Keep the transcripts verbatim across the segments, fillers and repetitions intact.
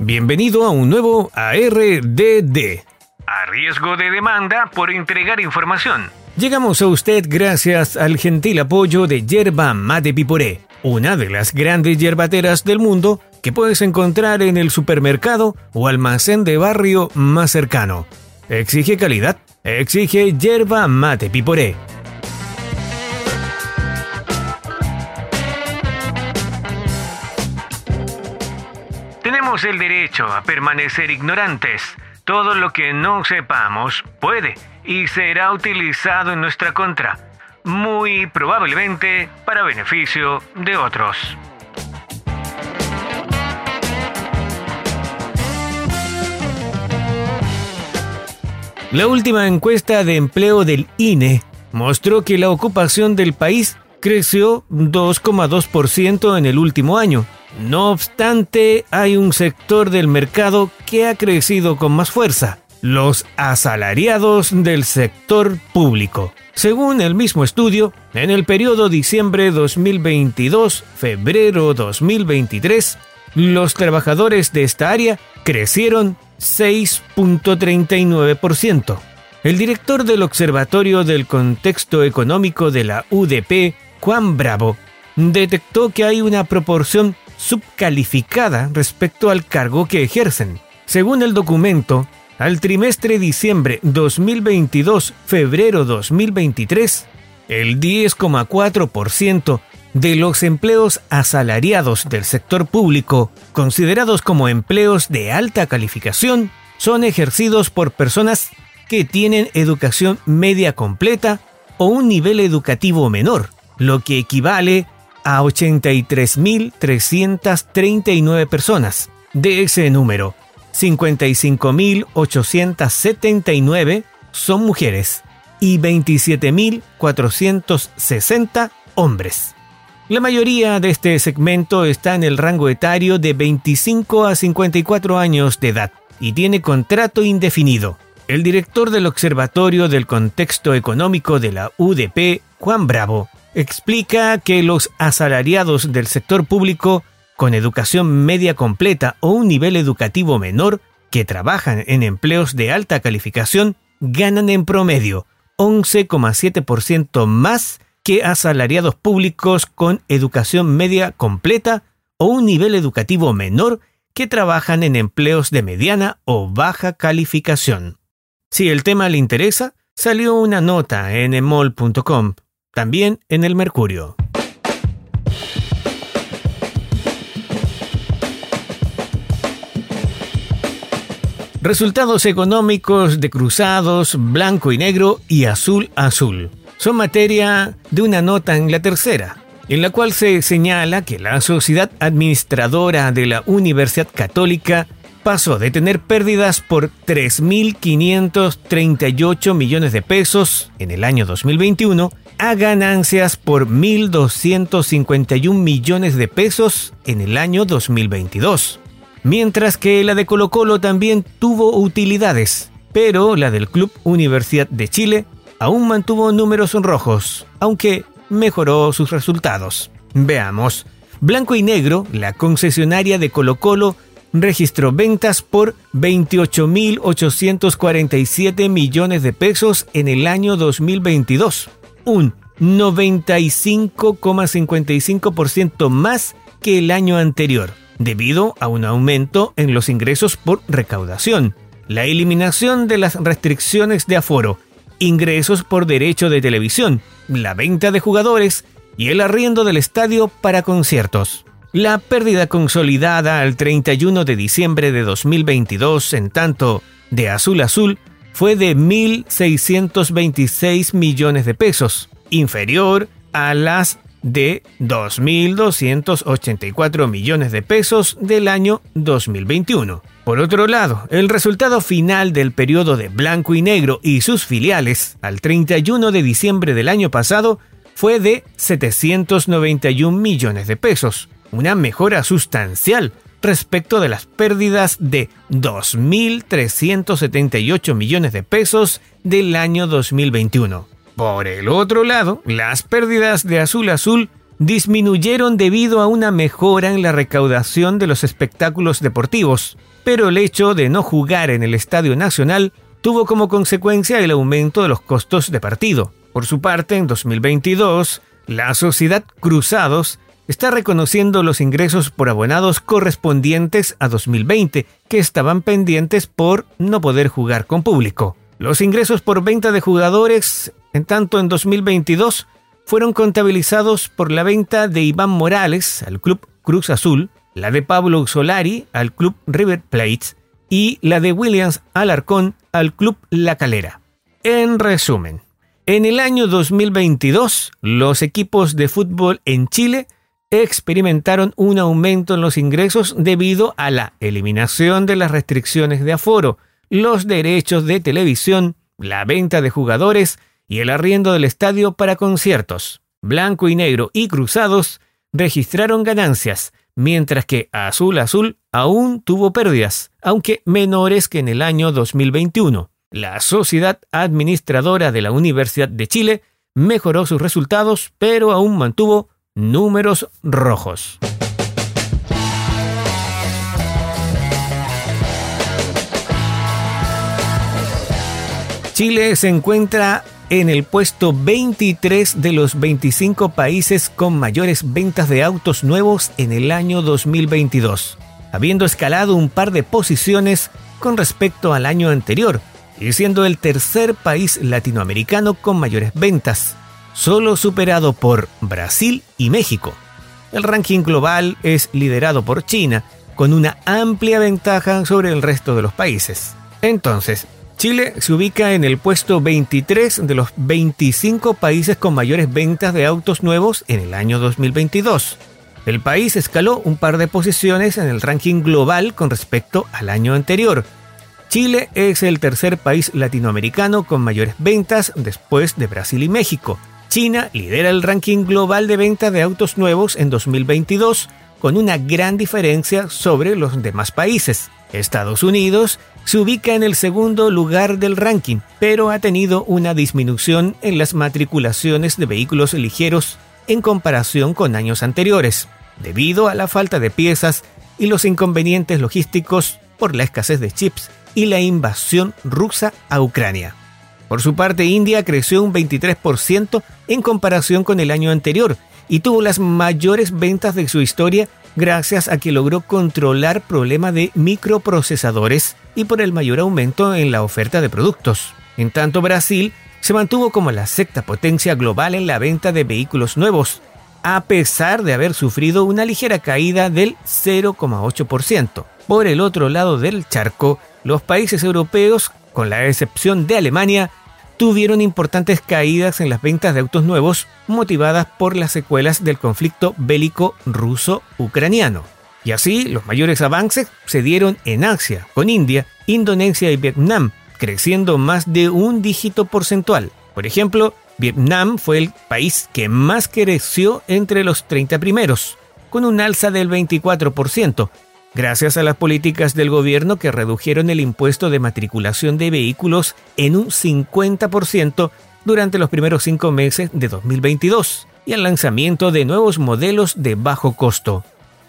Bienvenido a un nuevo A R D D. A riesgo de demanda por entregar información. Llegamos a usted gracias al gentil apoyo de Yerba Mate Piporé, una de las grandes yerbateras del mundo que puedes encontrar en el supermercado o almacén de barrio más cercano. Exige calidad, exige Yerba Mate Piporé. Tenemos el derecho a permanecer ignorantes. Todo lo que no sepamos puede y será utilizado en nuestra contra, muy probablemente para beneficio de otros. La última encuesta de empleo del I N E mostró que la ocupación del país creció dos coma dos por ciento en el último año. No obstante, hay un sector del mercado que ha crecido con más fuerza: los asalariados del sector público. Según el mismo estudio, en el periodo diciembre dos mil veintidós-febrero dos mil veintitrés, los trabajadores de esta área crecieron seis punto treinta y nueve por ciento. El director del Observatorio del Contexto Económico de la U D P, Juan Bravo, detectó que hay una proporción subcalificada respecto al cargo que ejercen. Según el documento, al trimestre diciembre dos mil veintidós-febrero dos mil veintitrés, el diez coma cuatro por ciento de los empleos asalariados del sector público, considerados como empleos de alta calificación, son ejercidos por personas que tienen educación media completa o un nivel educativo menor, lo que equivale a ochenta y tres mil trescientas treinta y nueve personas. De ese número, cincuenta y cinco mil ochocientas setenta y nueve son mujeres y veintisiete mil cuatrocientos sesenta hombres. La mayoría de este segmento está en el rango etario de veinticinco a cincuenta y cuatro años de edad y tiene contrato indefinido. El director del Observatorio del Contexto Económico de la U D P, Juan Bravo, explica que los asalariados del sector público con educación media completa o un nivel educativo menor que trabajan en empleos de alta calificación ganan en promedio once coma siete por ciento más que asalariados públicos con educación media completa o un nivel educativo menor que trabajan en empleos de mediana o baja calificación. Si el tema le interesa, salió una nota en emol punto com, también en el Mercurio. Resultados económicos de cruzados blanco y negro y azul azul son materia de una nota en La Tercera, en la cual se señala que la sociedad administradora de la Universidad Católica pasó de tener pérdidas por tres mil quinientos treinta y ocho millones de pesos en el año dos mil veintiuno a ganancias por mil doscientos cincuenta y un millones de pesos en el año dos mil veintidós. Mientras que la de Colo-Colo también tuvo utilidades, pero la del Club Universidad de Chile aún mantuvo números rojos, aunque mejoró sus resultados. Veamos. Blanco y Negro, la concesionaria de Colo-Colo, registró ventas por veintiocho mil ochocientos cuarenta y siete millones de pesos en el año dos mil veintidós, un noventa y cinco coma cincuenta y cinco por ciento más que el año anterior, debido a un aumento en los ingresos por recaudación, la eliminación de las restricciones de aforo, ingresos por derecho de televisión, la venta de jugadores y el arriendo del estadio para conciertos. La pérdida consolidada al treinta y uno de diciembre de dos mil veintidós, en tanto, de Azul Azul, fue de mil seiscientos veintiséis millones de pesos, inferior a las de dos mil doscientos ochenta y cuatro millones de pesos del año dos mil veintiuno. Por otro lado, el resultado final del periodo de Blanco y Negro y sus filiales al treinta y uno de diciembre del año pasado fue de setecientos noventa y un millones de pesos, una mejora sustancial respecto de las pérdidas de dos mil trescientos setenta y ocho millones de pesos del año dos mil veintiuno. Por el otro lado, las pérdidas de Azul Azul disminuyeron debido a una mejora en la recaudación de los espectáculos deportivos, pero el hecho de no jugar en el Estadio Nacional tuvo como consecuencia el aumento de los costos de partido. Por su parte, en dos mil veintidós, la sociedad Cruzados está reconociendo los ingresos por abonados correspondientes a dos mil veinte, que estaban pendientes por no poder jugar con público. Los ingresos por venta de jugadores, en tanto en dos mil veintidós, fueron contabilizados por la venta de Iván Morales al Club Cruz Azul, la de Pablo Solari al Club River Plate y la de Williams Alarcón al Club La Calera. En resumen, en el año dos mil veintidós, los equipos de fútbol en Chile experimentaron un aumento en los ingresos debido a la eliminación de las restricciones de aforo, los derechos de televisión, la venta de jugadores y el arriendo del estadio para conciertos. Blanco y Negro y Cruzados registraron ganancias, mientras que Azul Azul aún tuvo pérdidas, aunque menores que en el año dos mil veintiuno. La sociedad administradora de la Universidad de Chile mejoró sus resultados, pero aún mantuvo números rojos. Chile se encuentra en el puesto veintitrés de los veinticinco países con mayores ventas de autos nuevos en el año dos mil veintidós, habiendo escalado un par de posiciones con respecto al año anterior y siendo el tercer país latinoamericano con mayores ventas, solo superado por Brasil y México. El ranking global es liderado por China, con una amplia ventaja sobre el resto de los países. Entonces, Chile se ubica en el puesto veintitrés de los veinticinco países con mayores ventas de autos nuevos en el año dos mil veintidós. El país escaló un par de posiciones en el ranking global con respecto al año anterior. Chile es el tercer país latinoamericano con mayores ventas después de Brasil y México. China lidera el ranking global de ventas de autos nuevos en dos mil veintidós con una gran diferencia sobre los demás países. Estados Unidos se ubica en el segundo lugar del ranking, pero ha tenido una disminución en las matriculaciones de vehículos ligeros en comparación con años anteriores, debido a la falta de piezas y los inconvenientes logísticos por la escasez de chips y la invasión rusa a Ucrania. Por su parte, India creció un veintitrés por ciento en comparación con el año anterior y tuvo las mayores ventas de su historia gracias a que logró controlar problemas de microprocesadores y por el mayor aumento en la oferta de productos. En tanto, Brasil se mantuvo como la sexta potencia global en la venta de vehículos nuevos, a pesar de haber sufrido una ligera caída del cero coma ocho por ciento. Por el otro lado del charco, los países europeos, con la excepción de Alemania, tuvieron importantes caídas en las ventas de autos nuevos motivadas por las secuelas del conflicto bélico ruso-ucraniano. Y así, los mayores avances se dieron en Asia, con India, Indonesia y Vietnam, creciendo más de un dígito porcentual. Por ejemplo, Vietnam fue el país que más creció entre los treinta primeros, con un alza del veinticuatro por ciento, gracias a las políticas del gobierno que redujeron el impuesto de matriculación de vehículos en un cincuenta por ciento durante los primeros cinco meses de dos mil veintidós y al lanzamiento de nuevos modelos de bajo costo.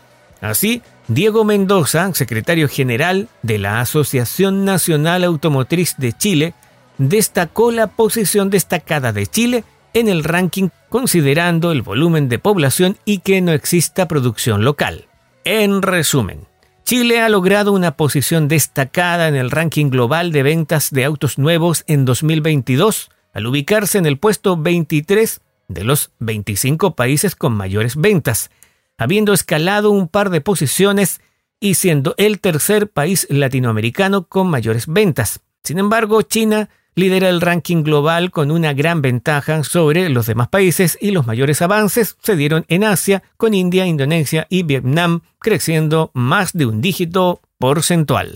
Así, Diego Mendoza, secretario general de la Asociación Nacional Automotriz de Chile, destacó la posición destacada de Chile en el ranking considerando el volumen de población y que no exista producción local. En resumen, Chile ha logrado una posición destacada en el ranking global de ventas de autos nuevos en dos mil veintidós, al ubicarse en el puesto veintitrés de los veinticinco países con mayores ventas, habiendo escalado un par de posiciones y siendo el tercer país latinoamericano con mayores ventas. Sin embargo, China lidera el ranking global con una gran ventaja sobre los demás países y los mayores avances se dieron en Asia, con India, Indonesia y Vietnam creciendo más de un dígito porcentual.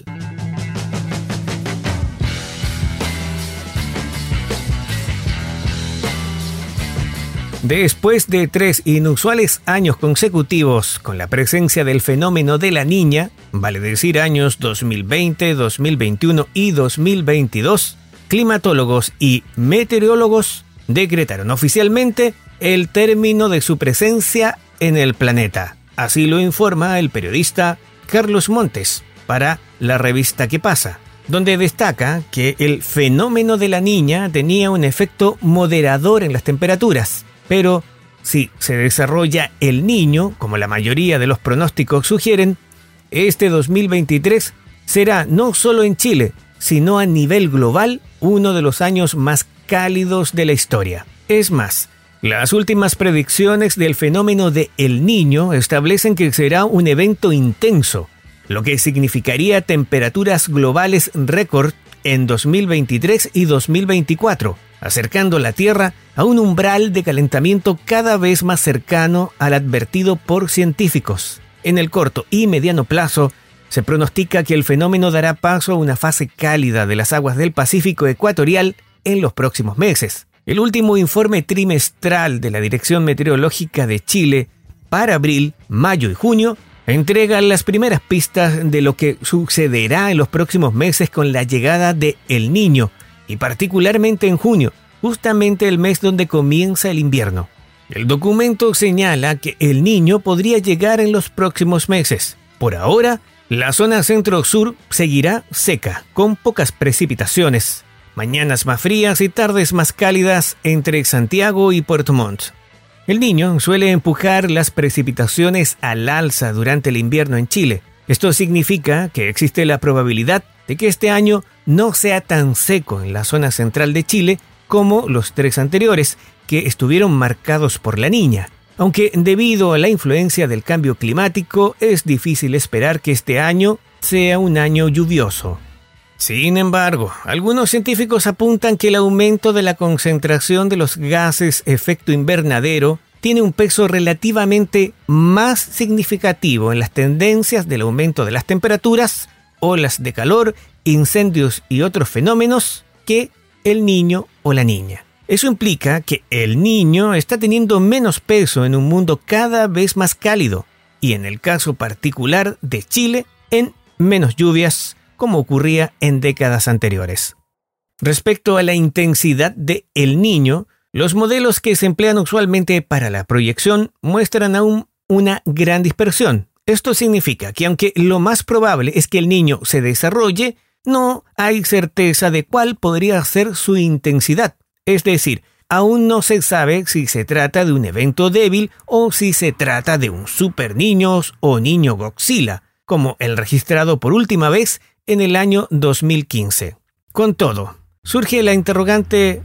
Después de tres inusuales años consecutivos con la presencia del fenómeno de la Niña, vale decir años dos mil veinte, dos mil veintiuno y dos mil veintidós, climatólogos y meteorólogos decretaron oficialmente el término de su presencia en el planeta. Así lo informa el periodista Carlos Montes para la revista ¿Qué pasa?, donde destaca que el fenómeno de la Niña tenía un efecto moderador en las temperaturas, pero si se desarrolla el Niño, como la mayoría de los pronósticos sugieren, este dos mil veintitrés será no solo en Chile, sino a nivel global uno de los años más cálidos de la historia. Es más, las últimas predicciones del fenómeno de El Niño establecen que será un evento intenso, lo que significaría temperaturas globales récord en dos mil veintitrés y dos mil veinticuatro, acercando la Tierra a un umbral de calentamiento cada vez más cercano al advertido por científicos. En el corto y mediano plazo, se pronostica que el fenómeno dará paso a una fase cálida de las aguas del Pacífico ecuatorial en los próximos meses. El último informe trimestral de la Dirección Meteorológica de Chile para abril, mayo y junio entrega las primeras pistas de lo que sucederá en los próximos meses con la llegada de El Niño, y particularmente en junio, justamente el mes donde comienza el invierno. El documento señala que El Niño podría llegar en los próximos meses. Por ahora, la zona centro-sur seguirá seca, con pocas precipitaciones, mañanas más frías y tardes más cálidas entre Santiago y Puerto Montt. El Niño suele empujar las precipitaciones al alza durante el invierno en Chile. Esto significa que existe la probabilidad de que este año no sea tan seco en la zona central de Chile como los tres anteriores, que estuvieron marcados por la Niña. Aunque debido a la influencia del cambio climático, es difícil esperar que este año sea un año lluvioso. Sin embargo, algunos científicos apuntan que el aumento de la concentración de los gases efecto invernadero tiene un peso relativamente más significativo en las tendencias del aumento de las temperaturas, olas de calor, incendios y otros fenómenos que El Niño o la Niña. Eso implica que El Niño está teniendo menos peso en un mundo cada vez más cálido y, en el caso particular de Chile, en menos lluvias, como ocurría en décadas anteriores. Respecto a la intensidad de El Niño, los modelos que se emplean usualmente para la proyección muestran aún una gran dispersión. Esto significa que aunque lo más probable es que El Niño se desarrolle, no hay certeza de cuál podría ser su intensidad. Es decir, aún no se sabe si se trata de un evento débil o si se trata de un super niño o niño Godzilla, como el registrado por última vez en el año dos mil quince. Con todo, surge la interrogante: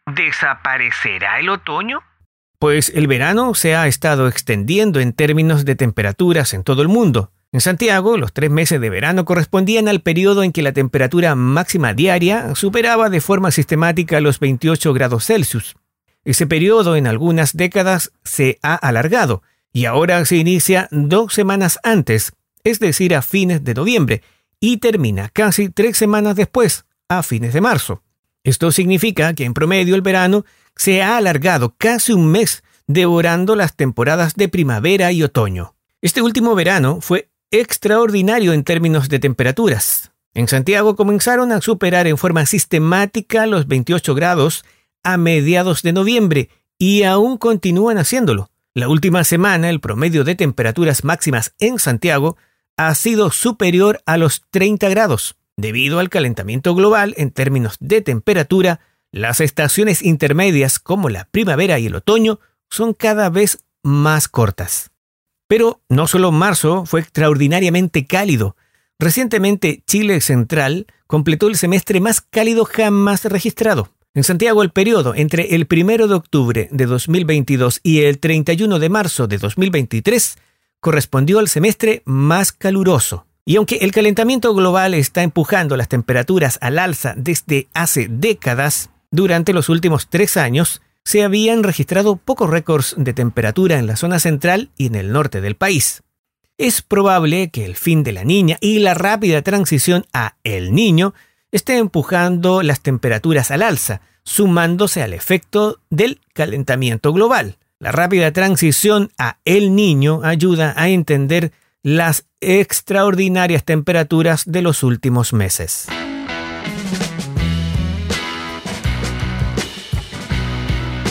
¿desaparecerá el otoño? Pues el verano se ha estado extendiendo en términos de temperaturas en todo el mundo. En Santiago, los tres meses de verano correspondían al periodo en que la temperatura máxima diaria superaba de forma sistemática los veintiocho grados Celsius. Ese periodo en algunas décadas se ha alargado y ahora se inicia dos semanas antes, es decir, a fines de noviembre, y termina casi tres semanas después, a fines de marzo. Esto significa que en promedio el verano se ha alargado casi un mes, devorando las temporadas de primavera y otoño. Este último verano fue extraordinario en términos de temperaturas. En Santiago comenzaron a superar en forma sistemática los veintiocho grados a mediados de noviembre y aún continúan haciéndolo. La última semana el promedio de temperaturas máximas en Santiago ha sido superior a los treinta grados. Debido al calentamiento global en términos de temperatura, las estaciones intermedias como la primavera y el otoño son cada vez más cortas. Pero no solo marzo fue extraordinariamente cálido. Recientemente Chile Central completó el semestre más cálido jamás registrado. En Santiago el periodo entre el primero de octubre de dos mil veintidós y el treinta y uno de marzo de dos mil veintitrés correspondió al semestre más caluroso. Y aunque el calentamiento global está empujando las temperaturas al alza desde hace décadas, durante los últimos tres años se habían registrado pocos récords de temperatura en la zona central y en el norte del país. Es probable que el fin de la Niña y la rápida transición a El Niño esté empujando las temperaturas al alza, sumándose al efecto del calentamiento global. La rápida transición a El Niño ayuda a entender las extraordinarias temperaturas de los últimos meses.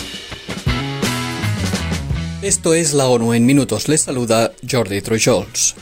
Esto es la ONU en minutos. Les saluda Jordi Trujols.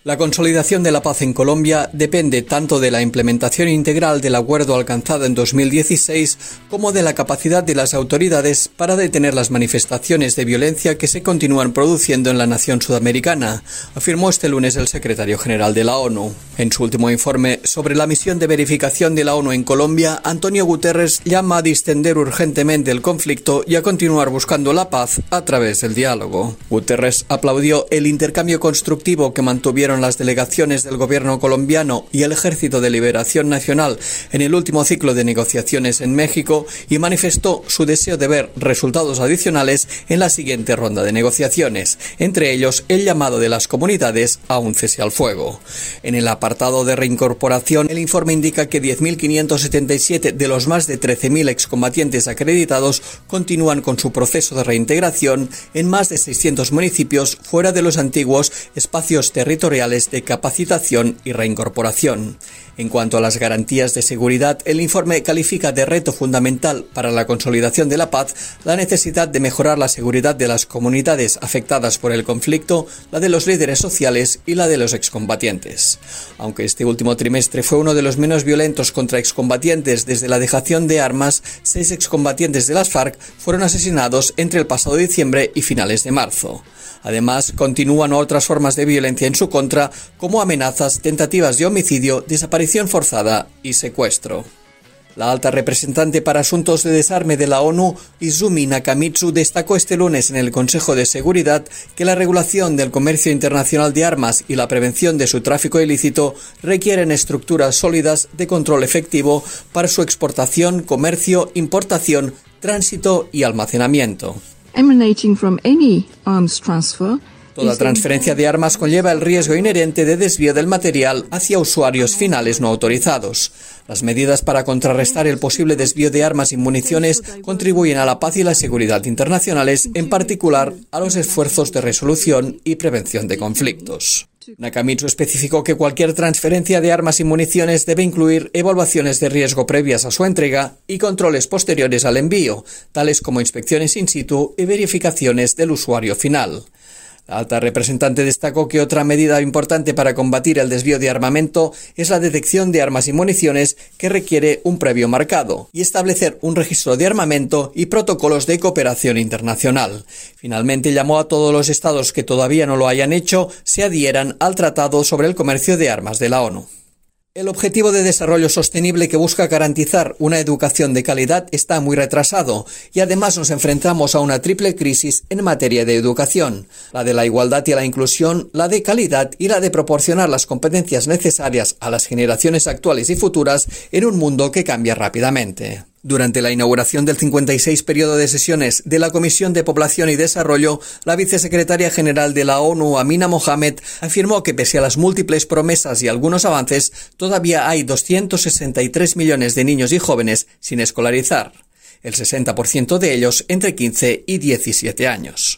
La consolidación de la paz en Colombia depende tanto de la implementación integral del acuerdo alcanzado en dos mil dieciséis como de la capacidad de las autoridades para detener las manifestaciones de violencia que se continúan produciendo en la nación sudamericana, afirmó este lunes el secretario general de la ONU. En su último informe sobre la misión de verificación de la ONU en Colombia, Antonio Guterres llama a distender urgentemente el conflicto y a continuar buscando la paz a través del diálogo. Guterres aplaudió el intercambio constructivo que mantuvieron las delegaciones del gobierno colombiano y el Ejército de Liberación Nacional en el último ciclo de negociaciones en México y manifestó su deseo de ver resultados adicionales en la siguiente ronda de negociaciones, entre ellos el llamado de las comunidades a un cese al fuego. En el apartado de reincorporación, el informe indica que diez mil quinientos setenta y siete de los más de trece mil excombatientes acreditados continúan con su proceso de reintegración en más de seiscientos municipios fuera de los antiguos espacios territoriales de capacitación y reincorporación. En cuanto a las garantías de seguridad, el informe califica de reto fundamental para la consolidación de la paz la necesidad de mejorar la seguridad de las comunidades afectadas por el conflicto, la de los líderes sociales y la de los excombatientes. Aunque este último trimestre fue uno de los menos violentos contra excombatientes desde la dejación de armas, seis excombatientes de las FARC fueron asesinados entre el pasado diciembre y finales de marzo. Además, continúan otras formas de violencia en su contra, como amenazas, tentativas de homicidio, desaparición forzada y secuestro. La alta representante para asuntos de desarme de la ONU, Izumi Nakamitsu, destacó este lunes en el Consejo de Seguridad que la regulación del comercio internacional de armas y la prevención de su tráfico ilícito requieren estructuras sólidas de control efectivo para su exportación, comercio, importación, tránsito y almacenamiento. Emanating from any arms transfer. Toda transferencia de armas conlleva el riesgo inherente de desvío del material hacia usuarios finales no autorizados. Las medidas para contrarrestar el posible desvío de armas y municiones contribuyen a la paz y la seguridad internacionales, en particular a los esfuerzos de resolución y prevención de conflictos. Nakamitsu especificó que cualquier transferencia de armas y municiones debe incluir evaluaciones de riesgo previas a su entrega y controles posteriores al envío, tales como inspecciones in situ y verificaciones del usuario final. La alta representante destacó que otra medida importante para combatir el desvío de armamento es la detección de armas y municiones, que requiere un previo marcado, y establecer un registro de armamento y protocolos de cooperación internacional. Finalmente, llamó a todos los estados que todavía no lo hayan hecho se adhieran al Tratado sobre el Comercio de Armas de la ONU. El objetivo de desarrollo sostenible, que busca garantizar una educación de calidad, está muy retrasado y además nos enfrentamos a una triple crisis en materia de educación: la de la igualdad y la inclusión, la de calidad y la de proporcionar las competencias necesarias a las generaciones actuales y futuras en un mundo que cambia rápidamente. Durante la inauguración del cincuenta y seis periodo de sesiones de la Comisión de Población y Desarrollo, la vicesecretaria general de la ONU, Amina Mohamed, afirmó que pese a las múltiples promesas y algunos avances, todavía hay doscientos sesenta y tres millones de niños y jóvenes sin escolarizar, el sesenta por ciento de ellos entre quince y diecisiete años.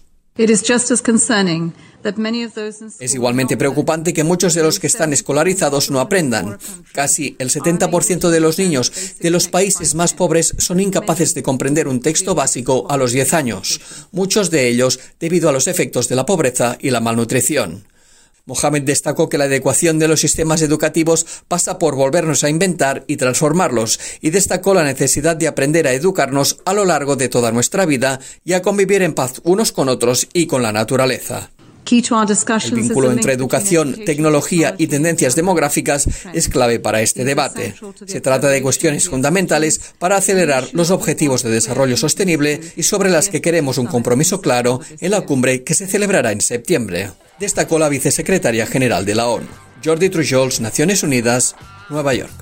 Es igualmente preocupante que muchos de los que están escolarizados no aprendan. Casi el setenta por ciento de los niños de los países más pobres son incapaces de comprender un texto básico a los diez años, muchos de ellos debido a los efectos de la pobreza y la malnutrición. Mohamed destacó que la adecuación de los sistemas educativos pasa por volvernos a inventar y transformarlos, y destacó la necesidad de aprender a educarnos a lo largo de toda nuestra vida y a convivir en paz unos con otros y con la naturaleza. El vínculo entre educación, tecnología y tendencias demográficas es clave para este debate. Se trata de cuestiones fundamentales para acelerar los objetivos de desarrollo sostenible y sobre las que queremos un compromiso claro en la cumbre que se celebrará en septiembre, destacó la vicesecretaria general de la ONU. Jordi Trujols, Naciones Unidas, Nueva York.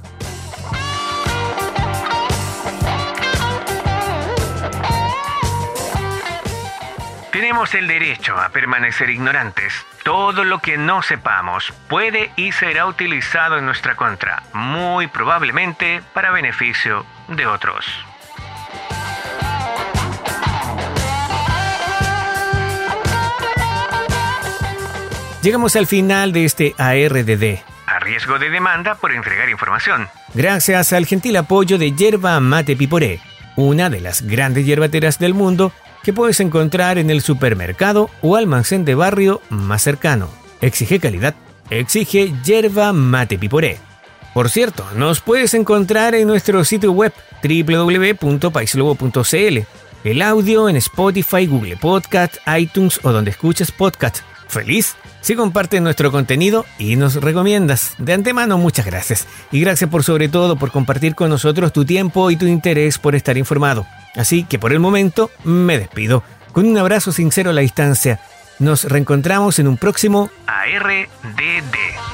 Tenemos el derecho a permanecer ignorantes. Todo lo que no sepamos puede y será utilizado en nuestra contra, muy probablemente para beneficio de otros. Llegamos al final de este A R D D, a riesgo de demanda por entregar información, gracias al gentil apoyo de Yerba Mate Piporé, una de las grandes hierbateras del mundo, que puedes encontrar en el supermercado o almacén de barrio más cercano. Exige calidad, exige yerba mate piporé. Por cierto, nos puedes encontrar en nuestro sitio web doble u doble u doble u punto paislobo punto c l, el audio en Spotify, Google Podcast, iTunes o donde escuches podcast. Feliz si compartes nuestro contenido y nos recomiendas. De antemano, muchas gracias. Y gracias por sobre todo por compartir con nosotros tu tiempo y tu interés por estar informado. Así que por el momento me despido. Con un abrazo sincero a la distancia. Nos reencontramos en un próximo A R D D.